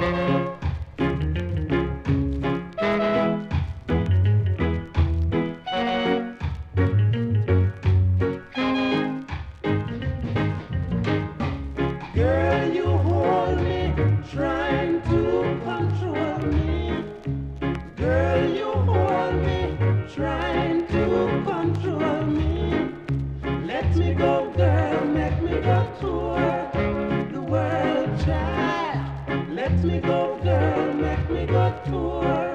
Girl, you hold me, trying to control me. Girl, you hold me, trying to control me. Let me go, girl, make me go tour the world, child. Let me go, girl, make me go tour